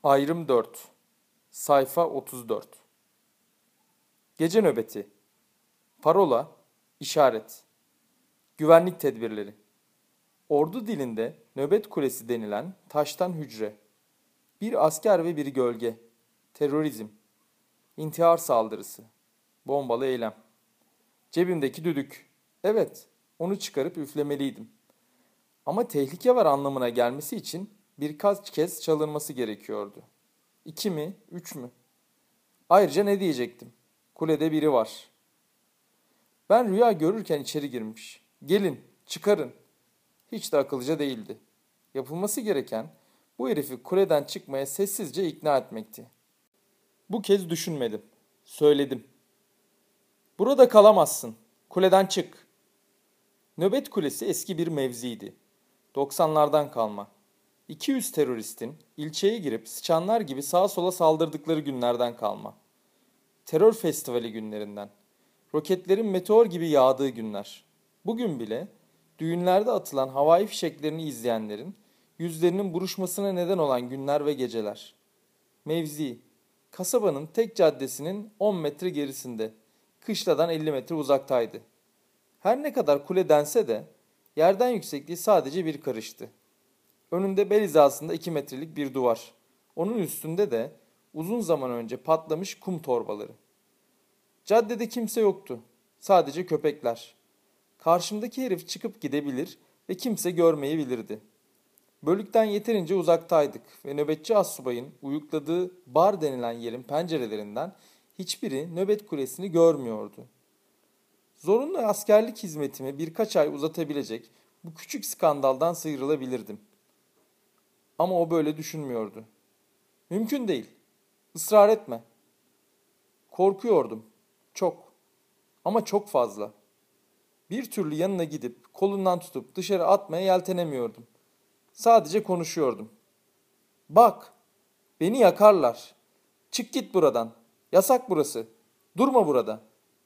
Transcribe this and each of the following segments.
Ayrım 4. Sayfa 34. Gece nöbeti. Parola, işaret. Güvenlik tedbirleri. Ordu dilinde nöbet kulesi denilen taştan hücre. Bir asker ve bir gölge. Terörizm. İntihar saldırısı. Bombalı eylem. Cebimdeki düdük. Evet, onu çıkarıp üflemeliydim. Ama tehlike var anlamına gelmesi için birkaç kez çalınması gerekiyordu. 2 mi, 3 mü? Ayrıca ne diyecektim? Kulede biri var. Ben rüya görürken içeri girmiş. Gelin, çıkarın. Hiç de akıllıca değildi. Yapılması gereken bu herifi kuleden çıkmaya sessizce ikna etmekti. Bu kez düşünmedim. Söyledim. Burada kalamazsın. Kuleden çık. Nöbet kulesi eski bir mevziydi. 90'lardan kalma. 200 teröristin ilçeye girip sıçanlar gibi sağa sola saldırdıkları günlerden kalma. Terör festivali günlerinden. Roketlerin meteor gibi yağdığı günler. Bugün bile düğünlerde atılan havai fişeklerini izleyenlerin yüzlerinin buruşmasına neden olan günler ve geceler. Mevzi, kasabanın tek caddesinin 10 metre gerisinde, kışladan 50 metre uzaktaydı. Her ne kadar kule dense de yerden yüksekliği sadece bir karıştı. Önünde bel hizasında 2 metrelik bir duvar. Onun üstünde de uzun zaman önce patlamış kum torbaları. Caddede kimse yoktu. Sadece köpekler. Karşımdaki herif çıkıp gidebilir ve kimse görmeyebilirdi. Bölükten yeterince uzaktaydık ve nöbetçi astsubayın uyukladığı bar denilen yerin pencerelerinden hiçbiri nöbet kulesini görmüyordu. Zorunlu askerlik hizmetimi birkaç ay uzatabilecek bu küçük skandaldan sıyrılabilirdim. Ama o böyle düşünmüyordu. Mümkün değil. Israr etme. Korkuyordum. Çok. Ama çok fazla. Bir türlü yanına gidip kolundan tutup dışarı atmaya yeltenemiyordum. Sadece konuşuyordum. Bak, beni yakarlar. Çık git buradan. Yasak burası. Durma burada.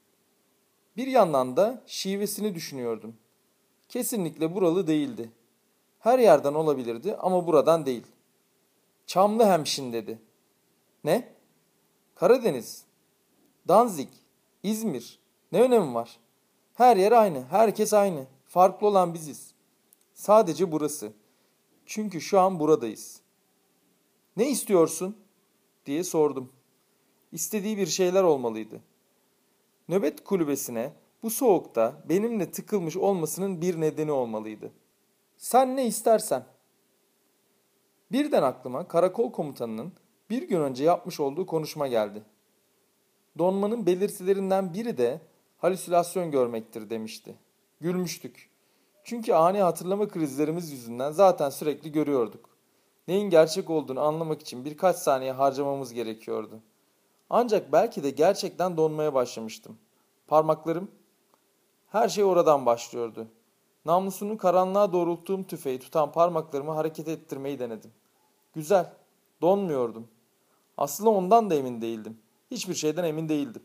Bir yandan da şivesini düşünüyordum. Kesinlikle buralı değildi. Her yerden olabilirdi ama buradan değil. Çamlıhemşin dedi. Ne? Karadeniz, Danzig, İzmir. Ne önemi var? Her yer aynı, herkes aynı. Farklı olan biziz. Sadece burası. Çünkü şu an buradayız. Ne istiyorsun? Diye sordum. İstediği bir şeyler olmalıydı. Nöbet kulübesine bu soğukta benimle tıkılmış olmasının bir nedeni olmalıydı. Sen ne istersen. Birden aklıma karakol komutanının bir gün önce yapmış olduğu konuşma geldi. Donmanın belirtilerinden biri de halüsinasyon görmektir demişti. Gülmüştük. Çünkü ani hatırlama krizlerimiz yüzünden zaten sürekli görüyorduk. Neyin gerçek olduğunu anlamak için birkaç saniye harcamamız gerekiyordu. Ancak belki de gerçekten donmaya başlamıştım. Parmaklarım, her şey oradan başlıyordu. Namlusunu karanlığa doğrulttuğum tüfeği tutan parmaklarımı hareket ettirmeyi denedim. Güzel, donmuyordum. Aslında ondan da emin değildim. Hiçbir şeyden emin değildim.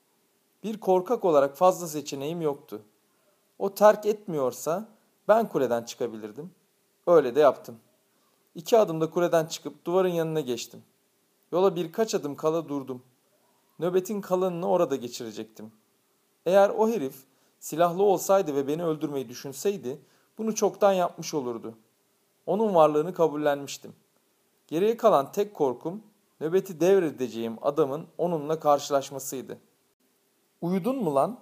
Bir korkak olarak fazla seçeneğim yoktu. O terk etmiyorsa ben kuleden çıkabilirdim. Öyle de yaptım. 2 adımda kuleden çıkıp duvarın yanına geçtim. Yola birkaç adım kala durdum. Nöbetin kalanını orada geçirecektim. Eğer o herif silahlı olsaydı ve beni öldürmeyi düşünseydi bunu çoktan yapmış olurdu. Onun varlığını kabullenmiştim. Geriye kalan tek korkum nöbeti devredeceğim adamın onunla karşılaşmasıydı. Uyudun mu lan?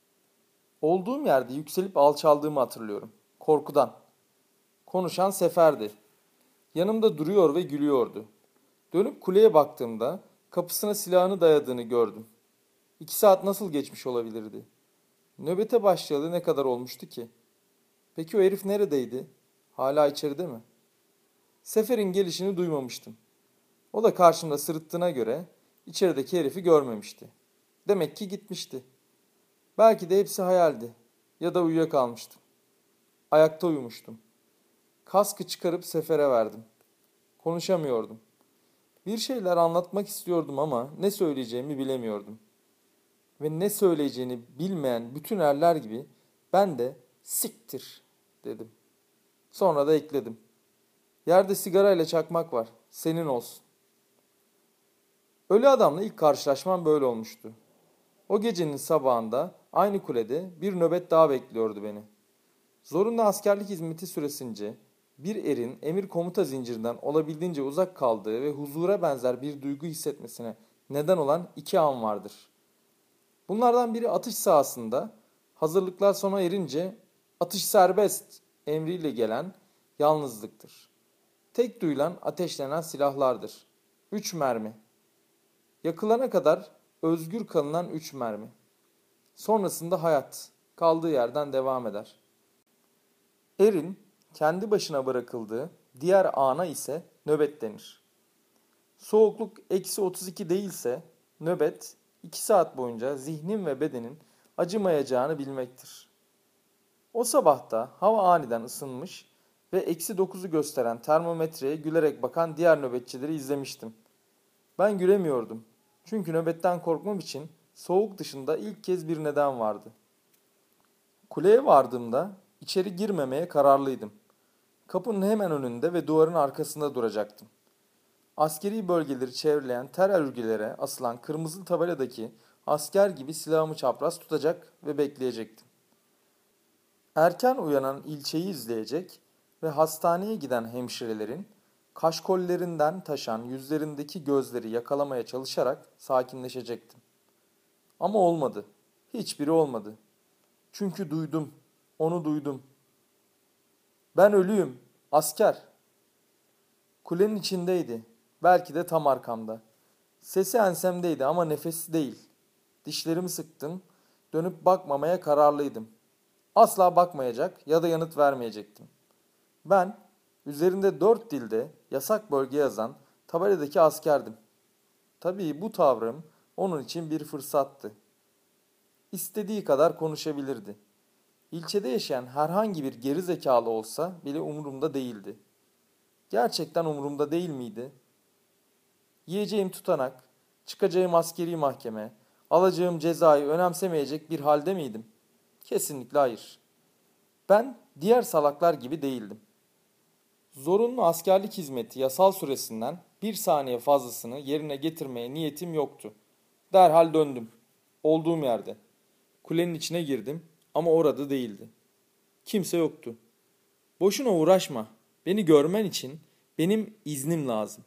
Olduğum yerde yükselip alçaldığımı hatırlıyorum. Korkudan. Konuşan Sefer'di. Yanımda duruyor ve gülüyordu. Dönüp kuleye baktığımda kapısına silahını dayadığını gördüm. 2 saat nasıl geçmiş olabilirdi? Nöbete başlayalı ne kadar olmuştu ki? Peki o herif neredeydi? Hala içeride mi? Sefer'in gelişini duymamıştım. O da karşımda sırıttığına göre içerideki herifi görmemişti. Demek ki gitmişti. Belki de hepsi hayaldi. Ya da uyuyakalmıştım. Ayakta uyumuştum. Kaskı çıkarıp Sefer'e verdim. Konuşamıyordum. Bir şeyler anlatmak istiyordum ama ne söyleyeceğimi bilemiyordum. Ve ne söyleyeceğini bilmeyen bütün erler gibi ben de siktir dedim. Sonra da ekledim. Yerde sigarayla çakmak var. Senin olsun. Ölü adamla ilk karşılaşmam böyle olmuştu. O gecenin sabahında aynı kulede bir nöbet daha bekliyordu beni. Zorunlu askerlik hizmeti süresince bir erin emir komuta zincirinden olabildiğince uzak kaldığı ve huzura benzer bir duygu hissetmesine neden olan iki an vardır. Bunlardan biri atış sahasında hazırlıklar sona erince atış serbest emriyle gelen yalnızlıktır. Tek duyulan ateşlenen silahlardır. 3 mermi. Yakılana kadar özgür kalınan 3 mermi. Sonrasında hayat kaldığı yerden devam eder. Erin kendi başına bırakıldığı diğer ana ise nöbet denir. Soğukluk -32 değilse nöbet 2 saat boyunca zihnin ve bedenin acımayacağını bilmektir. O sabahta hava aniden ısınmış ve -9'u gösteren termometreye gülerek bakan diğer nöbetçileri izlemiştim. Ben gülemiyordum. Çünkü nöbetten korkmam için soğuk dışında ilk kez bir neden vardı. Kuleye vardığımda içeri girmemeye kararlıydım. Kapının hemen önünde ve duvarın arkasında duracaktım. Askeri bölgeleri çevreleyen tel örgülere asılan kırmızı tabeladaki asker gibi silahımı çapraz tutacak ve bekleyecektim. Erken uyanan ilçeyi izleyecek ve hastaneye giden hemşirelerin kaşkollerinden taşan yüzlerindeki gözleri yakalamaya çalışarak sakinleşecektim. Ama olmadı. Hiçbiri olmadı. Çünkü duydum. Onu duydum. Ben ölüyüm. Asker. Kulenin içindeydi. Belki de tam arkamda. Sesi ensemdeydi ama nefesi değil. Dişlerimi sıktım. Dönüp bakmamaya kararlıydım. Asla bakmayacak ya da yanıt vermeyecektim. Ben üzerinde 4 dilde yasak bölge yazan tabeladaki askerdim. Tabii bu tavrım onun için bir fırsattı. İstediği kadar konuşabilirdi. İlçede yaşayan herhangi bir geri zekalı olsa bile umurumda değildi. Gerçekten umurumda değil miydi? Yiyeceğim tutanak, çıkacağım askeri mahkeme, alacağım cezayı önemsemeyecek bir halde miydim? Kesinlikle hayır. Ben diğer salaklar gibi değildim. Zorunlu askerlik hizmeti yasal süresinden bir saniye fazlasını yerine getirmeye niyetim yoktu. Derhal döndüm. Olduğum yerde. Kulenin içine girdim ama orada değildi. Kimse yoktu. Boşuna uğraşma. Beni görmen için benim iznim lazım.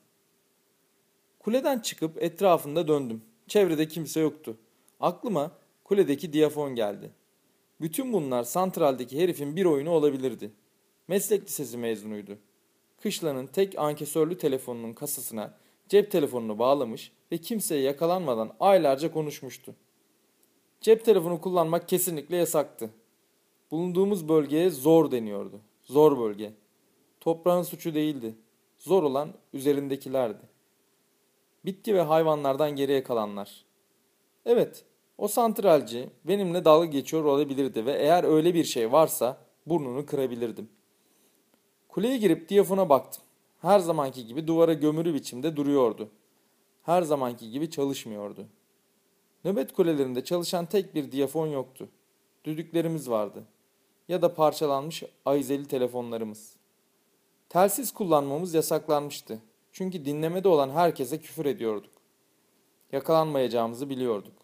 Kuleden çıkıp etrafında döndüm. Çevrede kimse yoktu. Aklıma kuledeki diyafon geldi. Bütün bunlar santraldeki herifin bir oyunu olabilirdi. Meslek lisesi mezunuydu. Kışlanın tek ankesörlü telefonunun kasasına cep telefonunu bağlamış ve kimseye yakalanmadan aylarca konuşmuştu. Cep telefonu kullanmak kesinlikle yasaktı. Bulunduğumuz bölgeye zor deniyordu. Zor bölge. Toprağın suçu değildi. Zor olan üzerindekilerdi. Bitki ve hayvanlardan geriye kalanlar. Evet, o santralci benimle dalga geçiyor olabilirdi ve eğer öyle bir şey varsa burnunu kırabilirdim. Kuleye girip diyafona baktım. Her zamanki gibi duvara gömülü biçimde duruyordu. Her zamanki gibi çalışmıyordu. Nöbet kulelerinde çalışan tek bir diyafon yoktu. Düdüklerimiz vardı. Ya da parçalanmış ayzeli telefonlarımız. Telsiz kullanmamız yasaklanmıştı. Çünkü dinlemede olan herkese küfür ediyorduk. Yakalanmayacağımızı biliyorduk.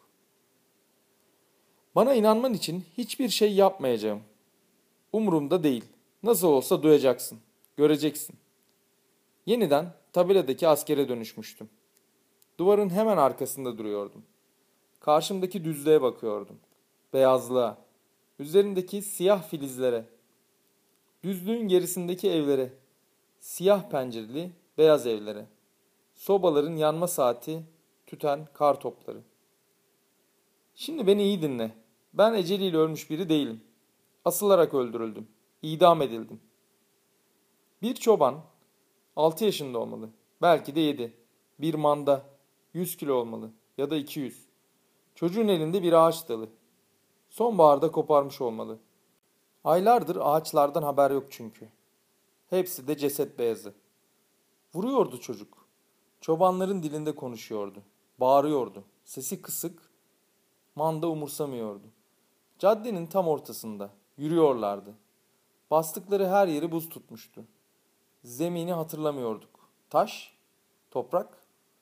Bana inanman için hiçbir şey yapmayacağım. Umurumda değil. Nasıl olsa duyacaksın. Göreceksin. Yeniden tabeladaki askere dönüşmüştüm. Duvarın hemen arkasında duruyordum. Karşımdaki düzlüğe bakıyordum. Beyazlığa. Üzerindeki siyah filizlere. Düzlüğün gerisindeki evlere. Siyah pencereli beyaz evlere. Sobaların yanma saati, tüten kar topları. Şimdi beni iyi dinle. Ben eceliyle ölmüş biri değilim. Asılarak öldürüldüm. İdam edildim. Bir çoban 6 yaşında olmalı. Belki de 7. Bir manda 100 kilo olmalı ya da 200. Çocuğun elinde bir ağaç dalı. Sonbaharda koparmış olmalı. Aylardır ağaçlardan haber yok çünkü. Hepsi de ceset beyazı. Vuruyordu çocuk. Çobanların dilinde konuşuyordu. Bağırıyordu. Sesi kısık. Manda umursamıyordu. Caddenin tam ortasında. Yürüyorlardı. Bastıkları her yeri buz tutmuştu. Zemini hatırlamıyorduk. Taş, toprak.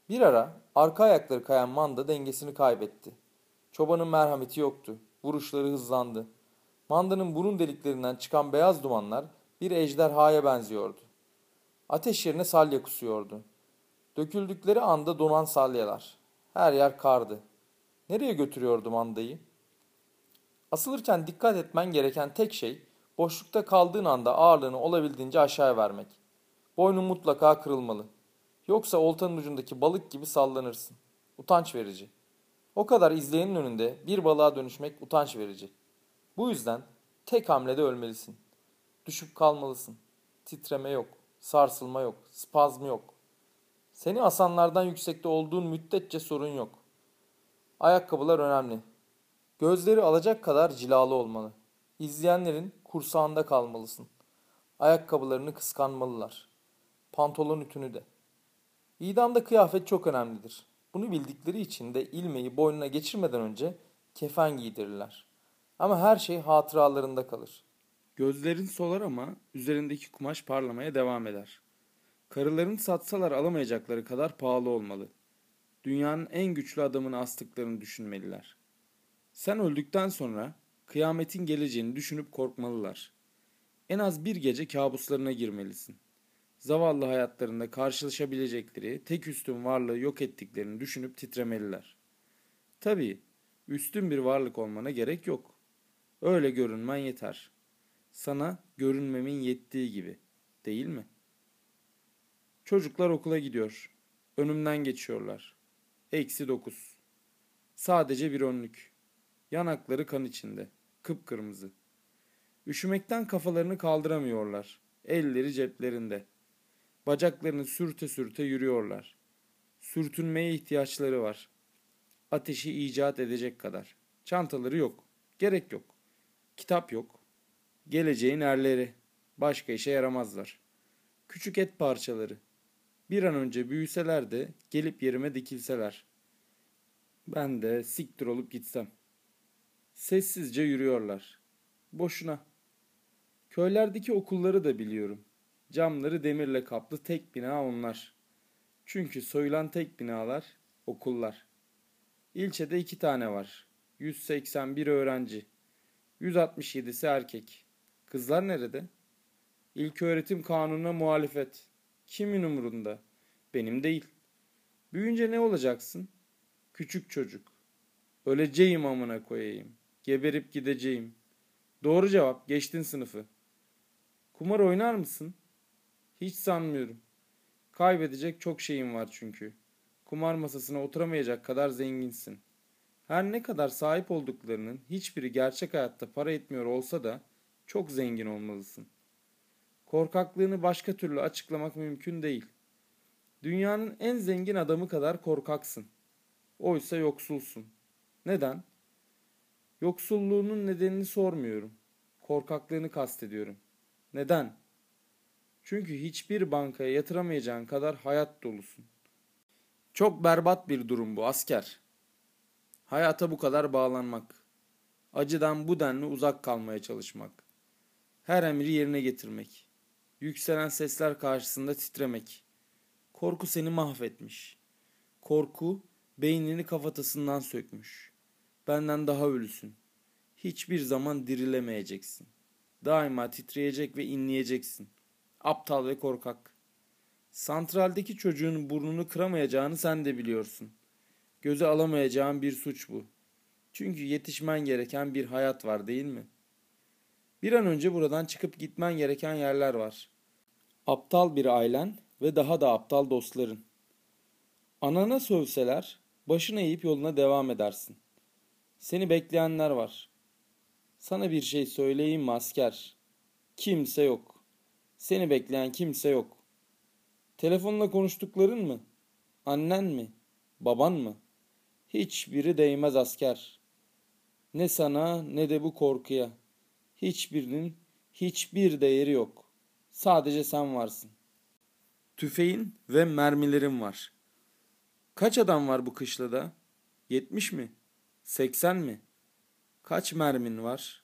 Bir ara arka ayakları kayan manda dengesini kaybetti. Çobanın merhameti yoktu. Vuruşları hızlandı. Mandanın burun deliklerinden çıkan beyaz dumanlar bir ejderhaya benziyordu. Ateş yerine salya kusuyordu. Döküldükleri anda donan salyalar. Her yer kardı. Nereye götürüyordu mandayı? Asılırken dikkat etmen gereken tek şey boşlukta kaldığın anda ağırlığını olabildiğince aşağıya vermek. Boynun mutlaka kırılmalı. Yoksa oltanın ucundaki balık gibi sallanırsın. Utanç verici. O kadar izleyenin önünde bir balığa dönüşmek utanç verici. Bu yüzden tek hamlede ölmelisin. Düşüp kalmalısın. Titreme yok, sarsılma yok, spazm yok. Seni asanlardan yüksekte olduğun müddetçe sorun yok. Ayakkabılar önemli. Gözleri alacak kadar cilalı olmalı. İzleyenlerin kursağında kalmalısın. Ayakkabılarını kıskanmalılar. Pantolon ütünü de. İdamda kıyafet çok önemlidir. Bunu bildikleri için de ilmeği boynuna geçirmeden önce kefen giydirirler. Ama her şey hatıralarında kalır. Gözlerin solar ama üzerindeki kumaş parlamaya devam eder. Karıların satsalar alamayacakları kadar pahalı olmalı. Dünyanın en güçlü adamını astıklarını düşünmeliler. Sen öldükten sonra kıyametin geleceğini düşünüp korkmalılar. En az bir gece kabuslarına girmelisin. Zavallı hayatlarında karşılaşabilecekleri tek üstün varlığı yok ettiklerini düşünüp titremeliler. Tabii, üstün bir varlık olmana gerek yok. Öyle görünmen yeter. Sana görünmemin yettiği gibi, değil mi? Çocuklar okula gidiyor. Önümden geçiyorlar. -9. Sadece bir önlük. Yanakları kan içinde. Kıpkırmızı. Üşümekten kafalarını kaldıramıyorlar. Elleri ceplerinde. Bacaklarını sürte sürte yürüyorlar. Sürtünmeye ihtiyaçları var. Ateşi icat edecek kadar. Çantaları yok. Gerek yok. Kitap yok. Geleceğin erleri. Başka işe yaramazlar. Küçük et parçaları. Bir an önce büyüseler de gelip yerime dikilseler. Ben de siktir olup gitsem. Sessizce yürüyorlar. Boşuna. Köylerdeki okulları da biliyorum. Camları demirle kaplı tek bina onlar. Çünkü soyulan tek binalar okullar. İlçede 2 tane var. 181 öğrenci. 167'si erkek. Kızlar nerede? İlköğretim kanununa muhalefet. Kimin umurunda? Benim değil. Büyüyünce ne olacaksın? Küçük çocuk. Öleceğim amına koyayım. Geberip gideceğim. Doğru cevap. Geçtin sınıfı. Kumar oynar mısın? Hiç sanmıyorum. Kaybedecek çok şeyin var çünkü. Kumar masasına oturamayacak kadar zenginsin. Her ne kadar sahip olduklarının hiçbiri gerçek hayatta para etmiyor olsa da çok zengin olmalısın. Korkaklığını başka türlü açıklamak mümkün değil. Dünyanın en zengin adamı kadar korkaksın. Oysa yoksulsun. Neden? Yoksulluğunun nedenini sormuyorum. Korkaklığını kastediyorum. Neden? Çünkü hiçbir bankaya yatıramayacağın kadar hayat dolusun. Çok berbat bir durum bu asker. Hayata bu kadar bağlanmak. Acıdan bu denli uzak kalmaya çalışmak. Her emri yerine getirmek. Yükselen sesler karşısında titremek. Korku seni mahvetmiş. Korku beynini kafatasından sökmüş. Benden daha ölüsün. Hiçbir zaman dirilemeyeceksin. Daima titreyecek ve inleyeceksin. Aptal ve korkak. Santraldeki çocuğun burnunu kıramayacağını sen de biliyorsun. Göze alamayacağın bir suç bu. Çünkü yetişmen gereken bir hayat var değil mi? Bir an önce buradan çıkıp gitmen gereken yerler var. Aptal bir ailen ve daha da aptal dostların. Anana sövseler başını eğip yoluna devam edersin. Seni bekleyenler var. Sana bir şey söyleyeyim mi asker? Kimse yok. Seni bekleyen kimse yok. Telefonla konuştukların mı? Annen mi? Baban mı? Hiçbiri değmez asker. Ne sana ne de bu korkuya. Hiçbirinin hiçbir değeri yok. Sadece sen varsın. Tüfeğin ve mermilerin var. Kaç adam var bu kışlada? 70 mi? 80 mi? Kaç mermin var?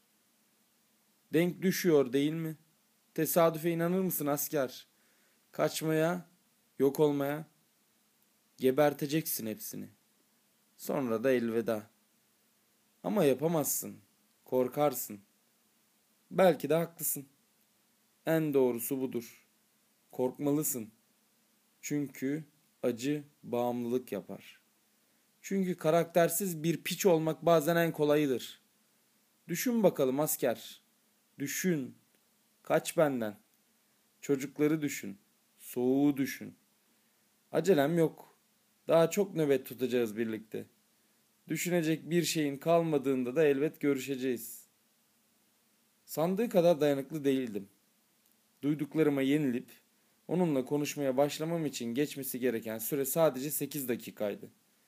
Denk düşüyor değil mi? Tesadüfe inanır mısın asker? Kaçmaya, yok olmaya. Geberteceksin hepsini. Sonra da elveda. Ama yapamazsın. Korkarsın. Belki de haklısın. En doğrusu budur. Korkmalısın. Çünkü acı bağımlılık yapar. Çünkü karaktersiz bir piç olmak bazen en kolayıdır. Düşün bakalım asker. Düşün. Kaç benden. Çocukları düşün. Soğuğu düşün. Acelem yok. Daha çok nöbet tutacağız birlikte. Düşünecek bir şeyin kalmadığında da elbet görüşeceğiz. Sandığı kadar dayanıklı değildim. Duyduklarıma yenilip onunla konuşmaya başlamam için geçmesi gereken süre sadece 8 dakikaydı.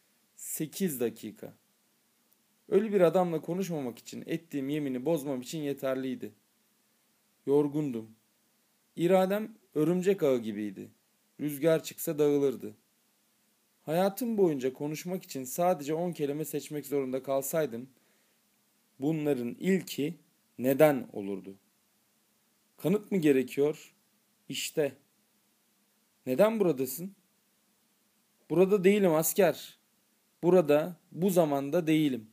8 dakika. Ölü bir adamla konuşmamak için ettiğim yemini bozmam için yeterliydi. Yorgundum. İradem örümcek ağı gibiydi. Rüzgar çıksa dağılırdı. Hayatım boyunca konuşmak için sadece 10 kelime seçmek zorunda kalsaydım, bunların ilki neden olurdu. Kanıt mı gerekiyor? İşte. Neden buradasın? Burada değilim asker. Burada, bu zamanda değilim.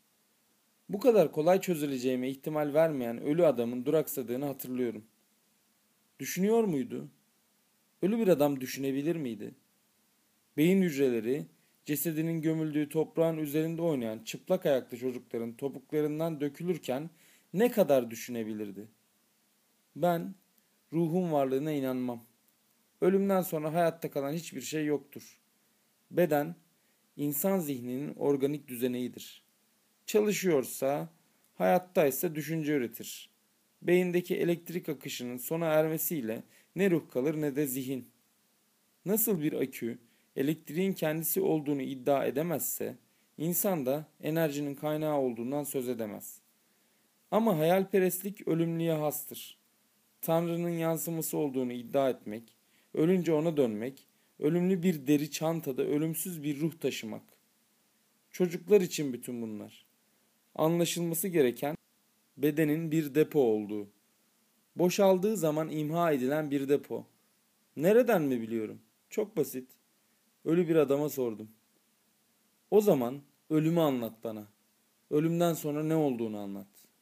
Bu kadar kolay çözüleceğime ihtimal vermeyen ölü adamın duraksadığını hatırlıyorum. Düşünüyor muydu? Ölü bir adam düşünebilir miydi? Beyin hücreleri, cesedinin gömüldüğü toprağın üzerinde oynayan çıplak ayaklı çocukların topuklarından dökülürken ne kadar düşünebilirdi? Ben ruhun varlığına inanmam. Ölümden sonra hayatta kalan hiçbir şey yoktur. Beden, insan zihninin organik düzeneğidir. Çalışıyorsa, hayattaysa düşünce üretir. Beyindeki elektrik akışının sona ermesiyle ne ruh kalır ne de zihin. Nasıl bir akü elektriğin kendisi olduğunu iddia edemezse, insan da enerjinin kaynağı olduğundan söz edemez. Ama hayalperestlik ölümlüye hastır. Tanrı'nın yansıması olduğunu iddia etmek, ölünce ona dönmek, ölümlü bir deri çantada ölümsüz bir ruh taşımak. Çocuklar için bütün bunlar. Anlaşılması gereken bedenin bir depo olduğu. Boşaldığı zaman imha edilen bir depo. Nereden mi biliyorum? Çok basit. Ölü bir adama sordum. O zaman ölümü anlat bana. Ölümden sonra ne olduğunu anlat.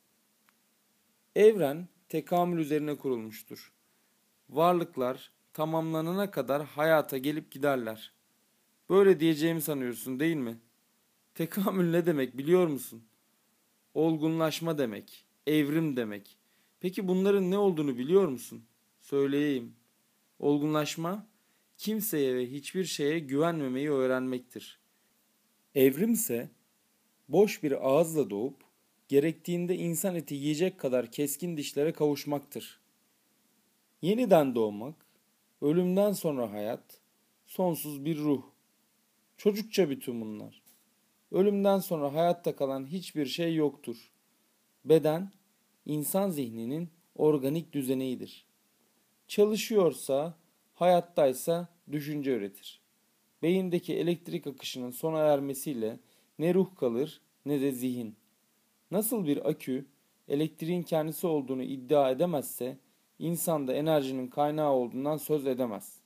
Evren tekamül üzerine kurulmuştur. Varlıklar tamamlanana kadar hayata gelip giderler. Böyle diyeceğimi sanıyorsun değil mi? Tekamül ne demek biliyor musun? Olgunlaşma demek, evrim demek. Peki bunların ne olduğunu biliyor musun? Söyleyeyim. Olgunlaşma, kimseye ve hiçbir şeye güvenmemeyi öğrenmektir. Evrimse, boş bir ağızla doğup, gerektiğinde insan eti yiyecek kadar keskin dişlere kavuşmaktır. Yeniden doğmak, ölümden sonra hayat, sonsuz bir ruh. Çocukça bütün bunlar. Ölümden sonra hayatta kalan hiçbir şey yoktur. Beden, insan zihninin organik düzeneğidir. Çalışıyorsa, hayattaysa düşünce üretir. Beyindeki elektrik akışının sona ermesiyle ne ruh kalır ne de zihin. Nasıl bir akü elektriğin kendisi olduğunu iddia edemezse, insan da enerjinin kaynağı olduğundan söz edemez.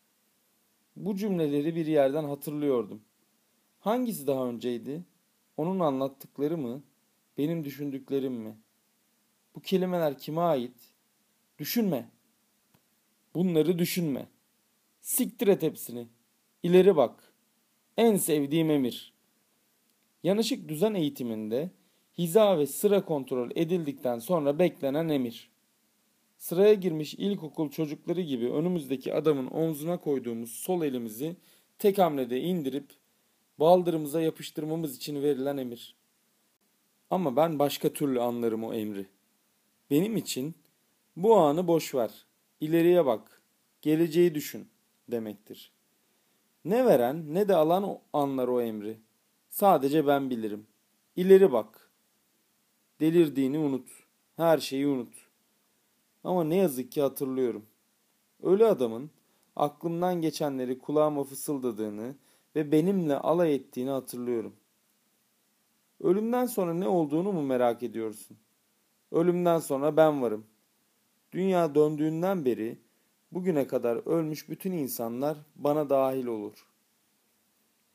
Bu cümleleri bir yerden hatırlıyordum. Hangisi daha önceydi? Onun anlattıkları mı? Benim düşündüklerim mi? Bu kelimeler kime ait? Düşünme. Bunları düşünme. Siktir et hepsini. İleri bak. En sevdiğim emir. Yanışık düzen eğitiminde hiza ve sıra kontrol edildikten sonra beklenen emir. Sıraya girmiş ilkokul çocukları gibi önümüzdeki adamın omzuna koyduğumuz sol elimizi tek hamlede indirip baldırımıza yapıştırmamız için verilen emir. Ama ben başka türlü anlarım o emri. Benim için bu anı boş ver, ileriye bak, geleceği düşün demektir. Ne veren ne de alan anlar o emri. Sadece ben bilirim. İleri bak. Delirdiğini unut. Her şeyi unut. Ama ne yazık ki hatırlıyorum. Ölü adamın aklımdan geçenleri kulağıma fısıldadığını ve benimle alay ettiğini hatırlıyorum. Ölümden sonra ne olduğunu mu merak ediyorsun? Ölümden sonra ben varım. Dünya döndüğünden beri bugüne kadar ölmüş bütün insanlar bana dahil olur.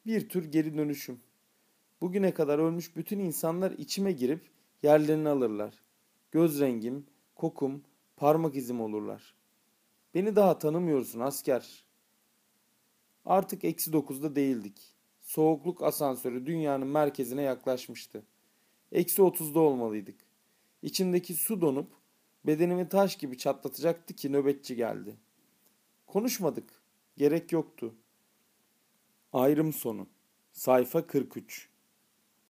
Bir tür geri dönüşüm. Bugüne kadar ölmüş bütün insanlar içime girip yerlerini alırlar. Göz rengim, kokum, parmak izim olurlar. Beni daha tanımıyorsun asker. Artık -9'da değildik. Soğukluk asansörü dünyanın merkezine yaklaşmıştı. -30'da olmalıydık. İçimdeki su donup bedenimi taş gibi çatlatacaktı ki nöbetçi geldi. Konuşmadık. Gerek yoktu. Ayrım sonu. Sayfa 43.